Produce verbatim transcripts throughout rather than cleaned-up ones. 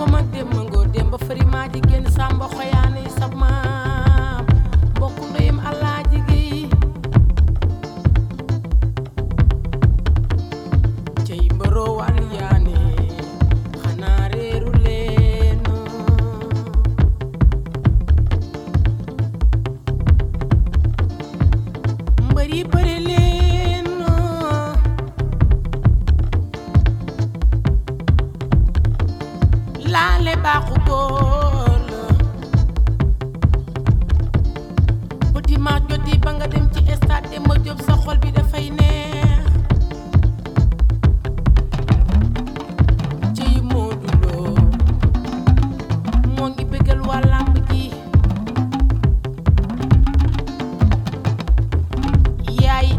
ngom ak dem ngor dem ba fari maa jigéen samba xoyaane sama bokku ndeyam alaaji gi cey mbaro wal yaane xanaa reeru leen mbari bëri leen laale baaxu góor la bu dimanche joti ba nga dem ci stade Demba Diop sa xol bi dafay neex ci Modou Lo moo ngi bëggal waa làmb ji yaay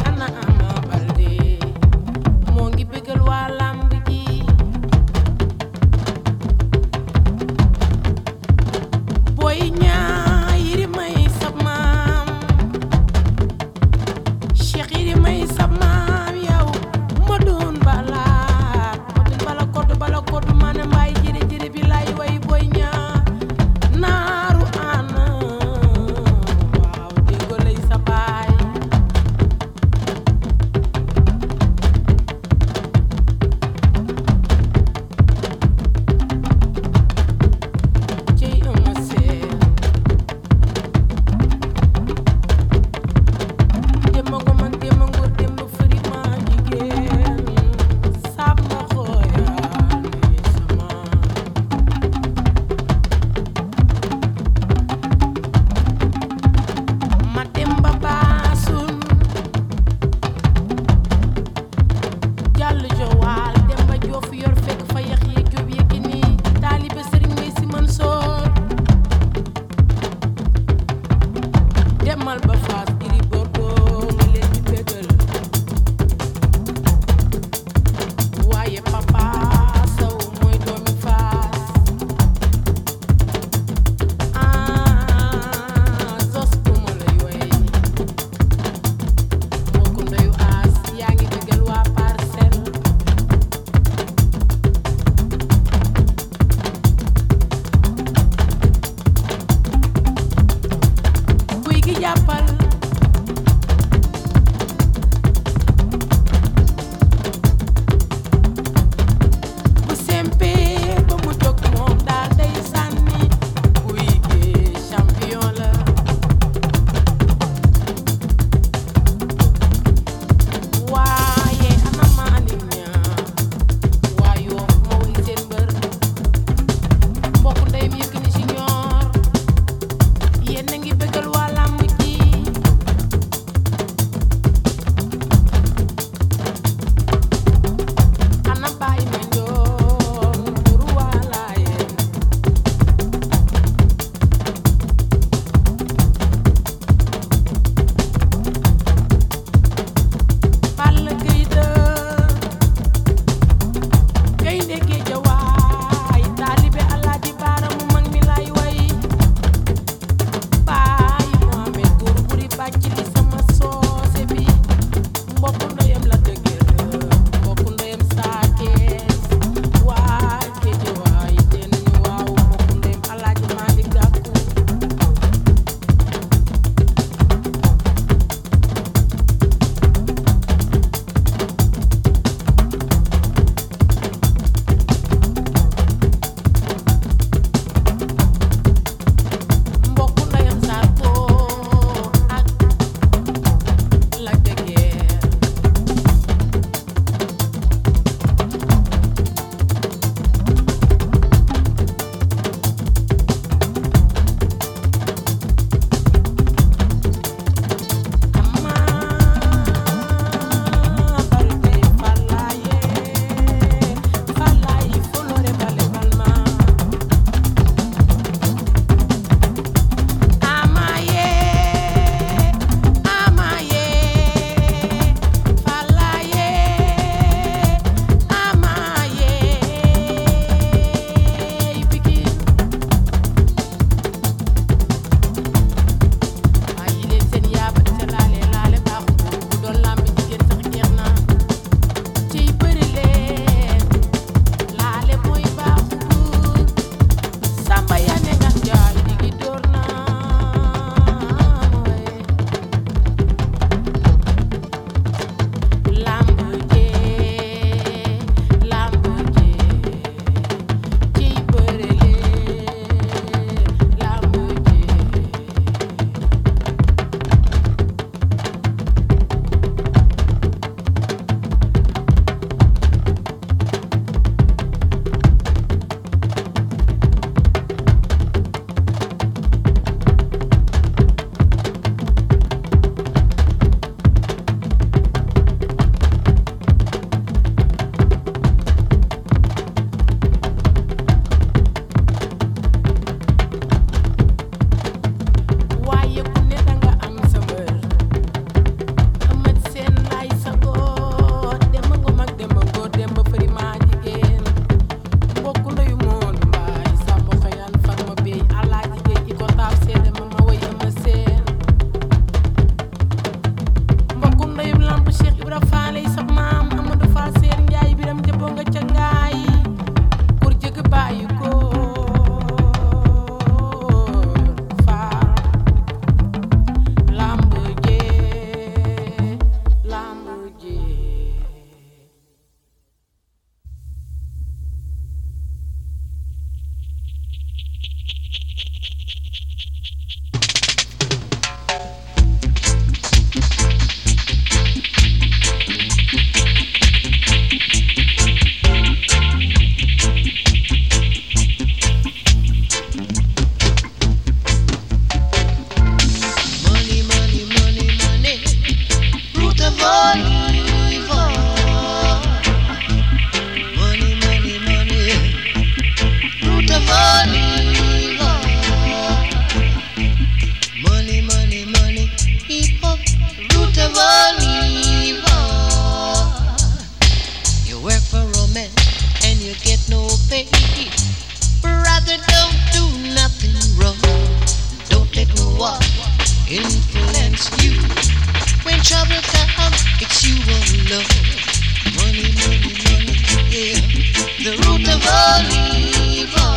of all evil. You work for a man and you get no pay. Brother, don't do nothing wrong. Don't let no one influence you. When trouble comes, it's you alone. Money, money, money, yeah. The root of all evil.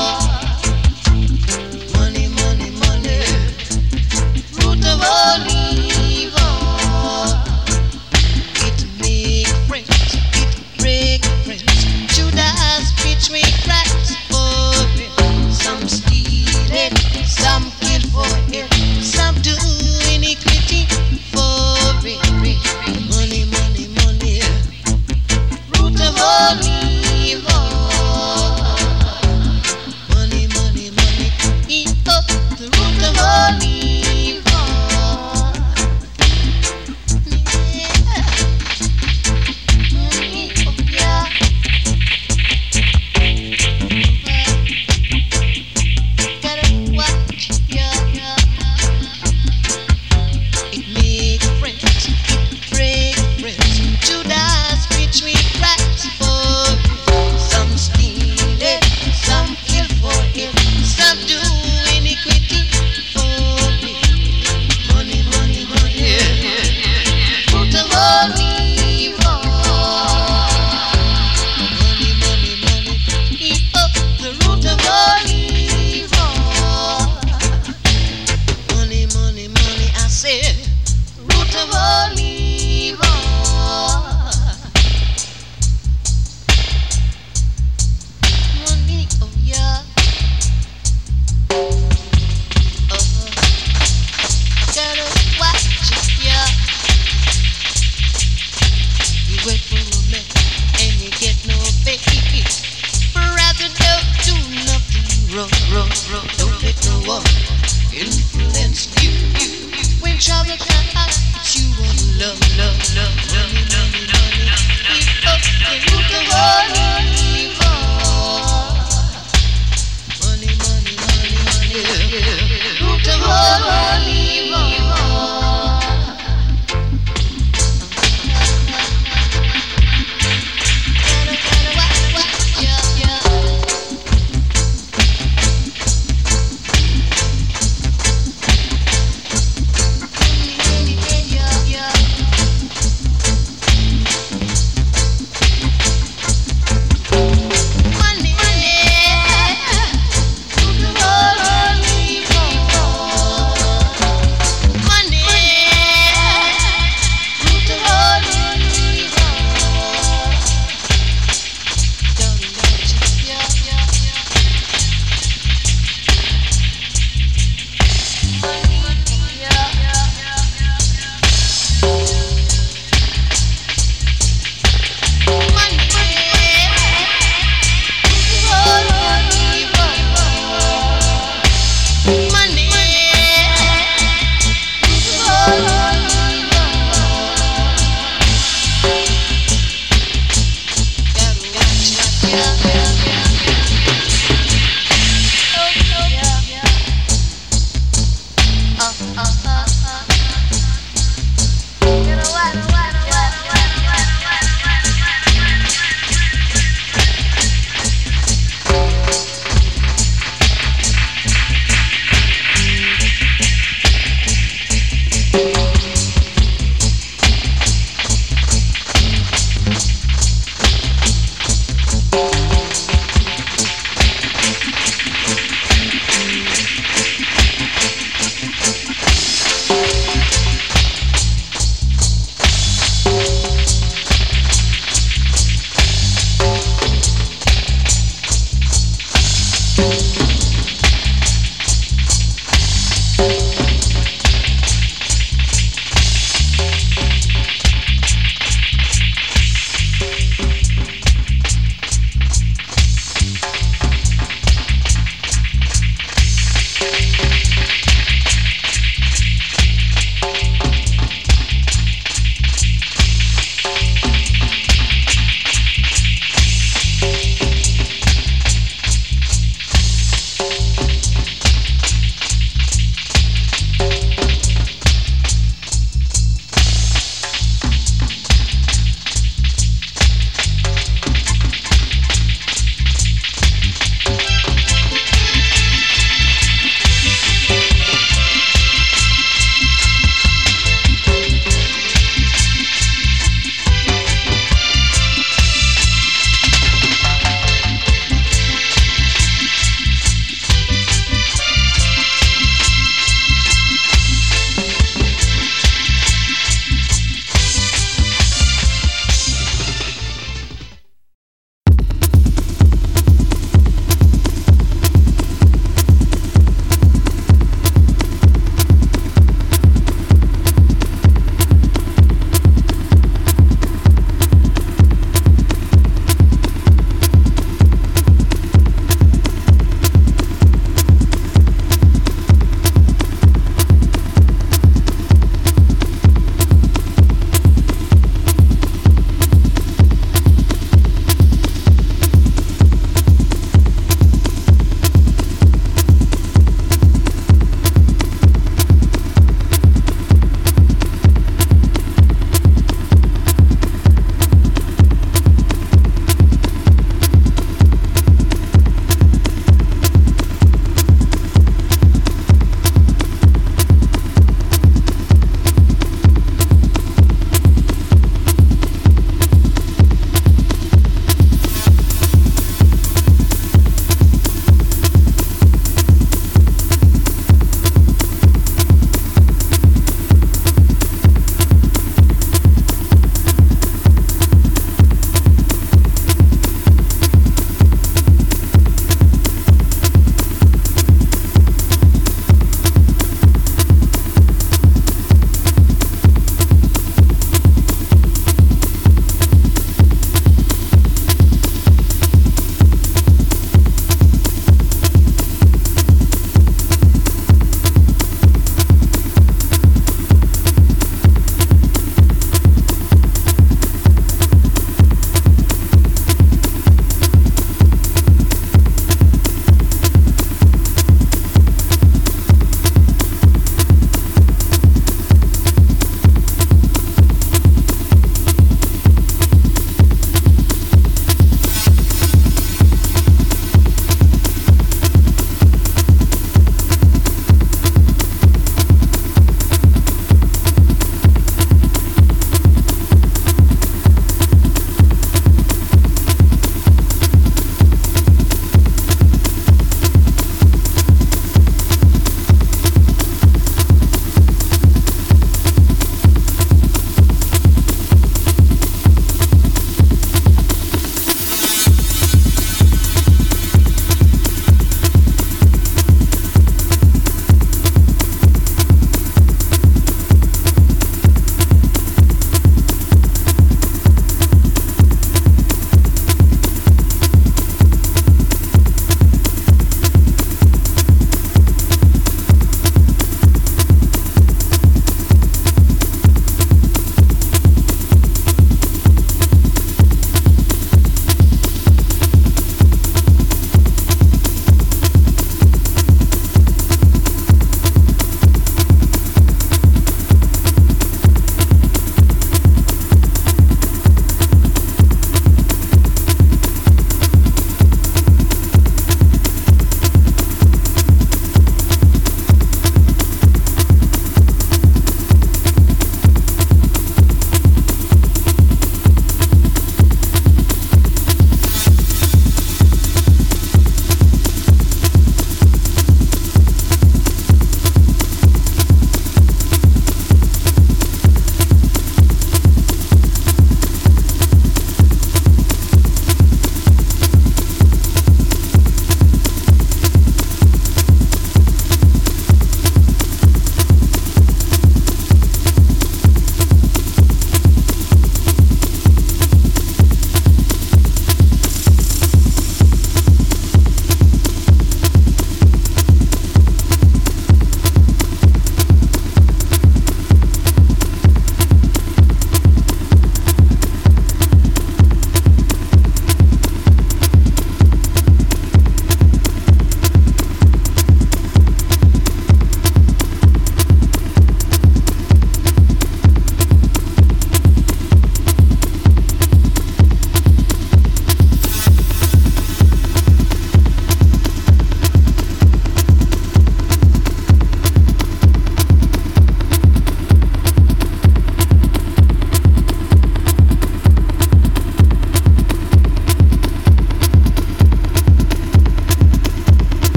Money, money, money. Root of all evil. It make friends, it break friends. Judas between cracks for it. Some steal it, some kill for it, some do iniquity.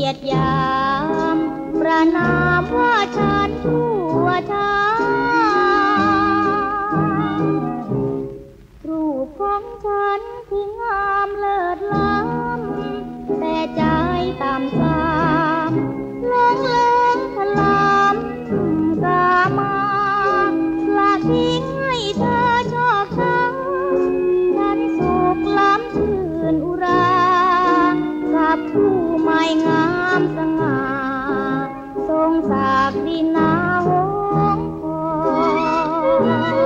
ยดยามประนามว่าฉันชั่วช้ารูปของฉันที่งามเลิศล้ำแต่ใจต่ำทรามหลงเลิงถลำกามาละทิ้งให้เธอชอกช้ำฉันสุขล้ำชื่นอุรากับผู้ไม่งามสง่าทรงศักดินาหงส์ทอง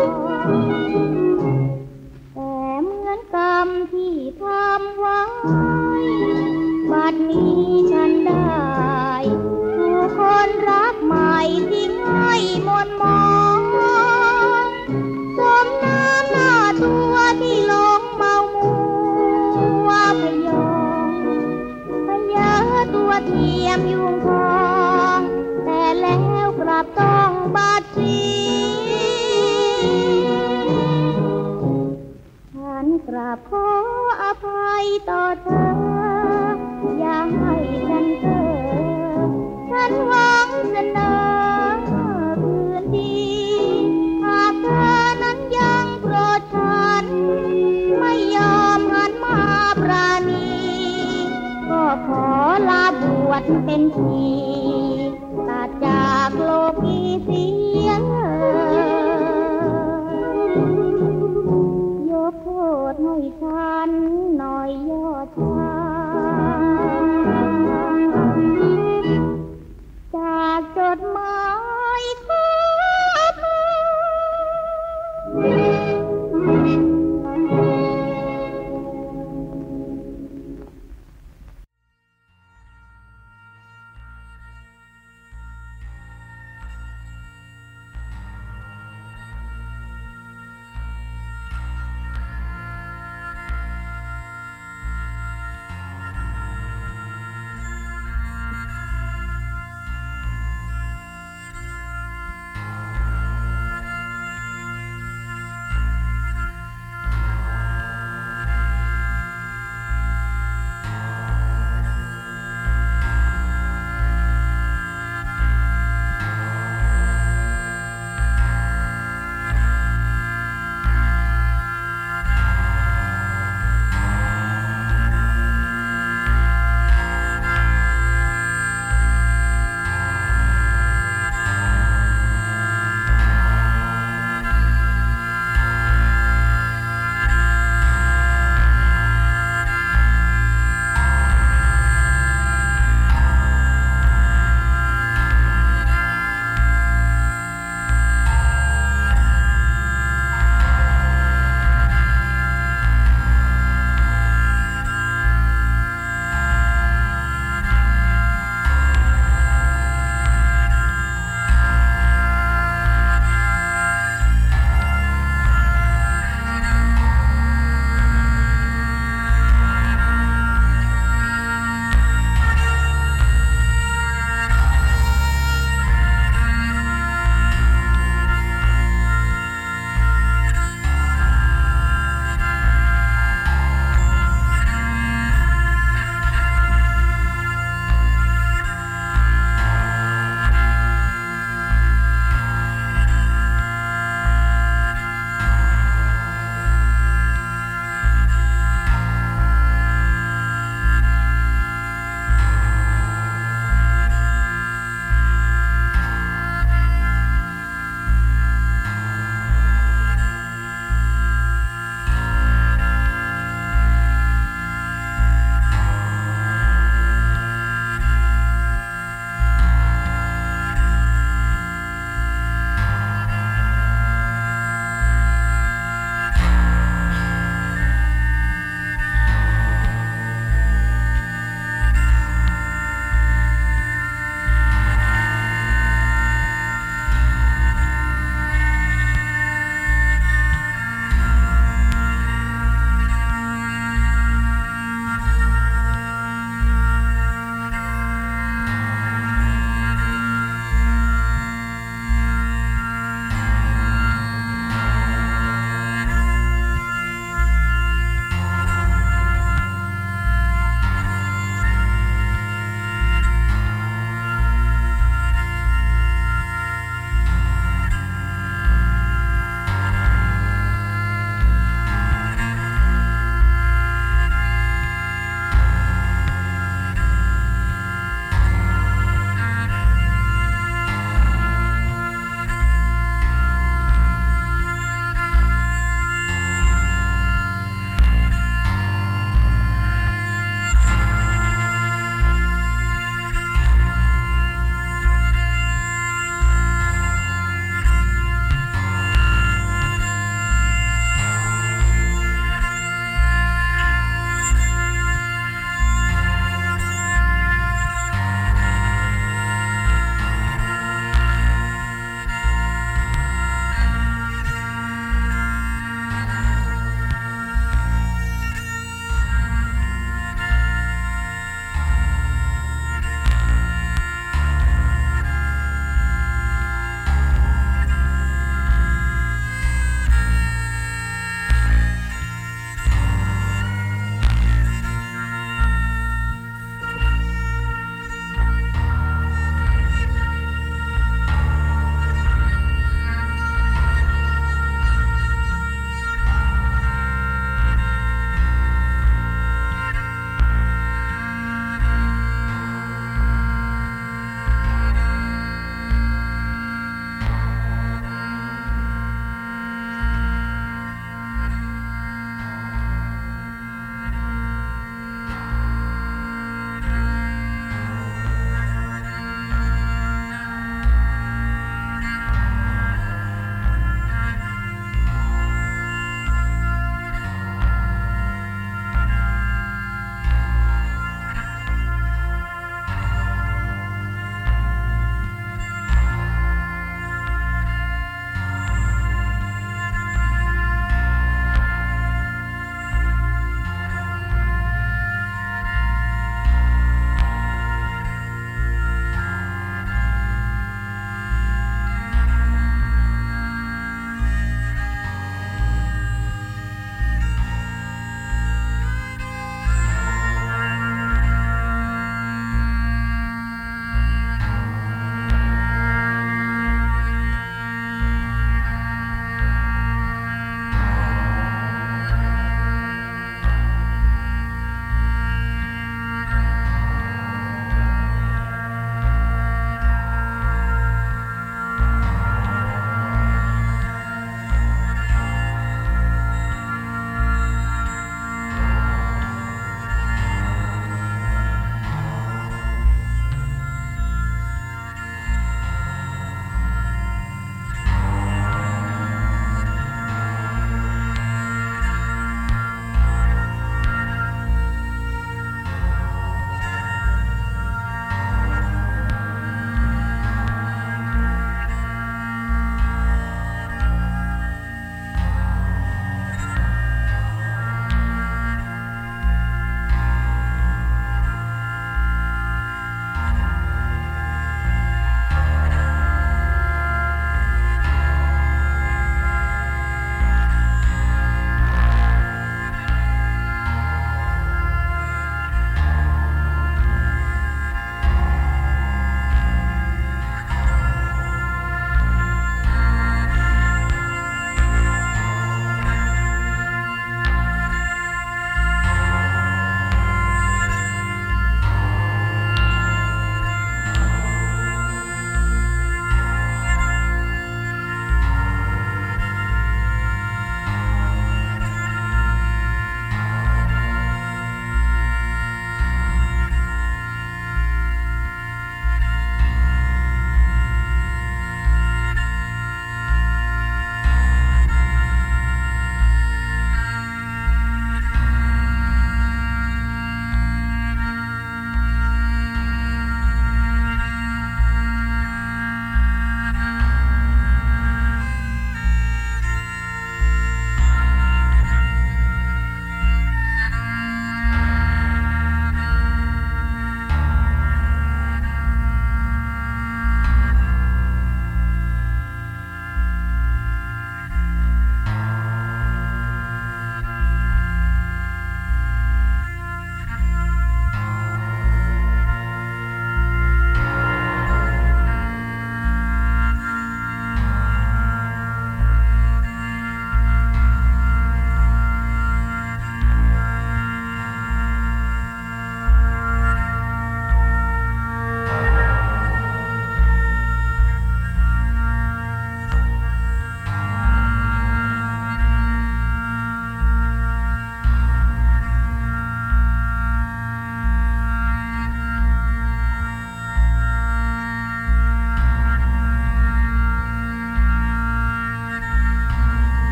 แต่เหมือนกรรมที่ทำไว้บัดนี้ฉันได้ถูกคนรักใหม่ทิ้งให้หมดมองสมน้ำหน้าตัวที่หลงเมามัวพยองพยาตัวเทียมยุงทองแต่แล้วกลับต้องบาดเสียฉันกราบขออภัยต่อเธออย่าให้ฉันเจอฉันหวังเสนอคืนดีหากเธอนั้นยังโกรธฉันไม่ยอมหันมาปราณีก็ขอลาบวชเป็นชีตัดจากโลกีเสียยกโทษให้ฉันหน่อยยอดชายจากจดหมายขอเธอเ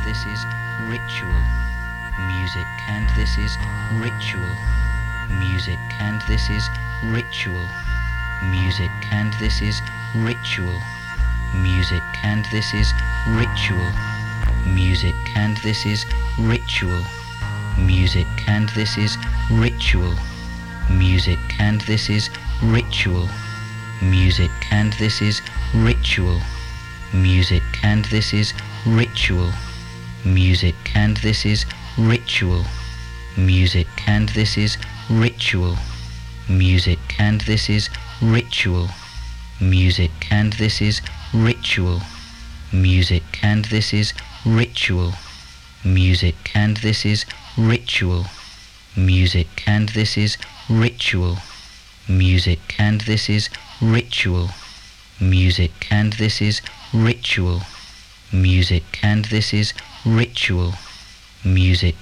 this is ritual music, and this is ritual music, and this is ritual music, and this is ritual music, and this is ritual music, and this is ritual music, and this is ritual music, and this is ritual music, and this is ritual music, and this is ritual music, and this is ritual music, and this is ritual music, and this is ritual music, and this is ritual music, and this is ritual music, and this is ritual music, and this is ritual music, and this is ritual music, and this is ritual music, and this is ritual music,